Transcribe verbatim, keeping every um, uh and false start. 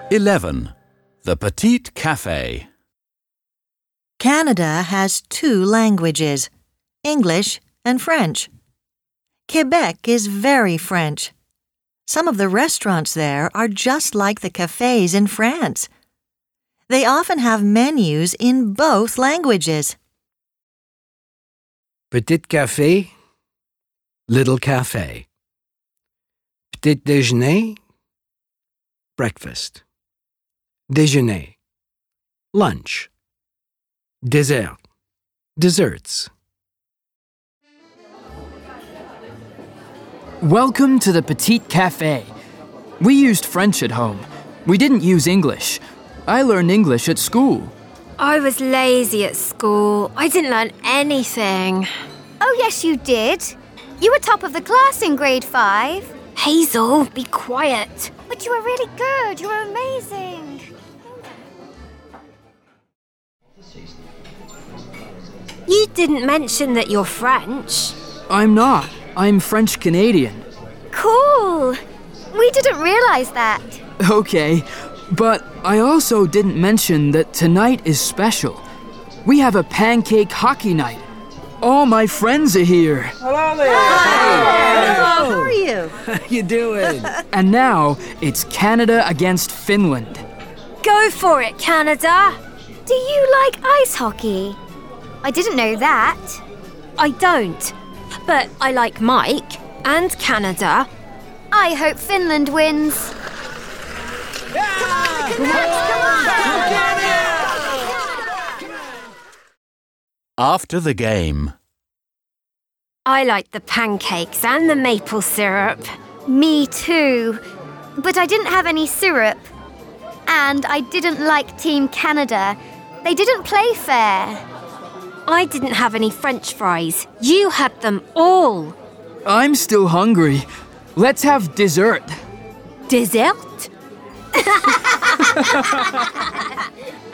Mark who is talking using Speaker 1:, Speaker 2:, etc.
Speaker 1: eleven. The Petite Café.
Speaker 2: Canada has two languages, English and French. Quebec is very French. Some of the restaurants there are just like the cafes in France. They often have menus in both languages.
Speaker 3: Petit café, little café. Petit déjeuner, breakfast. Déjeuner, lunch. Dessert, desserts.
Speaker 4: Welcome to the Petite Café. We used French at home. We didn't use English. I learned English at school.
Speaker 5: I was lazy at school. I didn't learn anything.
Speaker 6: Oh, yes, you did. You were top of the class in grade five.
Speaker 5: Hazel, be quiet.
Speaker 6: But you were really good. You were amazing.
Speaker 5: You didn't mention that you're French.
Speaker 4: I'm not. I'm French-Canadian.
Speaker 6: Cool. We didn't realize that.
Speaker 4: Okay, but I also didn't mention that tonight is special. We have a pancake hockey night. All my friends are here.
Speaker 3: Hello there.
Speaker 2: Hi. Hello. How are you?
Speaker 3: How you doing?
Speaker 4: And now it's Canada against Finland.
Speaker 5: Go for it, Canada.
Speaker 6: Do you like ice hockey? I didn't know that.
Speaker 5: I don't. But I like Mike and Canada.
Speaker 6: I hope Finland wins.
Speaker 3: Yeah!
Speaker 6: Come on, come on.
Speaker 1: After the game.
Speaker 5: I like the pancakes and the maple syrup.
Speaker 6: Me too. But I didn't have any syrup. And I didn't like Team Canada. They didn't play fair.
Speaker 5: I didn't have any French fries. You had them all.
Speaker 4: I'm still hungry. Let's have dessert.
Speaker 5: Dessert?